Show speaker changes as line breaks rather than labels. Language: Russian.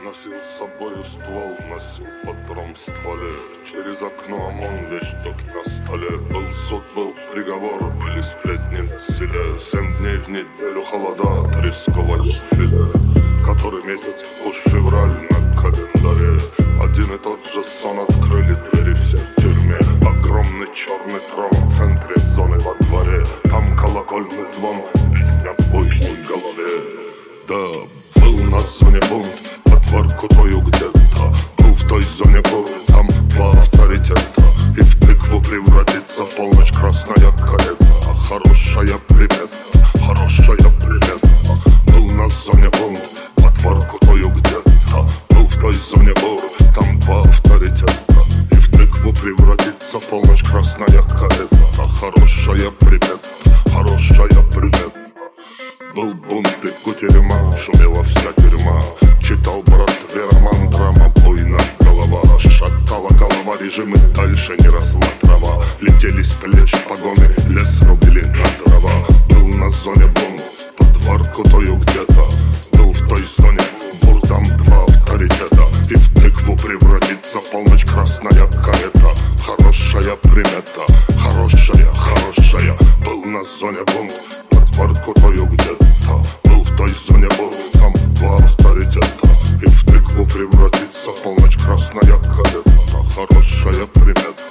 Носил с собою ствол, носил патрон в стволе. Через окно ОМОН, вещдоки на столе. Был суд, был приговор, были сплетни на селе. 7 дней в неделю холода, тресковое филе. Который месяц уж февраль на календаре. Один и тот же сон, открыли двери все в тюрьме. Огромный черный трон в центре зоны во дворе. Там колокольный звон, песня в буйной голове. Да, был на зоне бунт, отварку твою где-то. Был в той зоне бур, там два авторитета. И в тыкву превратится в полночь красная карета. Хорошая примета, хорошая примета. Был на зоне бунт, отварку твою где-то. Был в той зоне бур, там два авторитета. И в тыкву превратится в полночь красная карета. Хорошая примета, хорошая примета. Был бунт и кутерьма, шумела вся тюрьма. Читал брат роман, драма, буйная голова. Шатала голова, режим и дальше не росла трава. Летели с плеч погоны, лес рубили на дрова. Был на зоне бунт, под варку тою где-то. Был в той зоне бур, там два авторитета. И в тыкву превратится в полночь красная карета. Хорошая примета, хорошая, хорошая. Был на зоне бунт, под варку тою где-то. Был в той зоне бур, там два авторитета. И в тыкву превратится в полночь красная карета. Хорошая примета.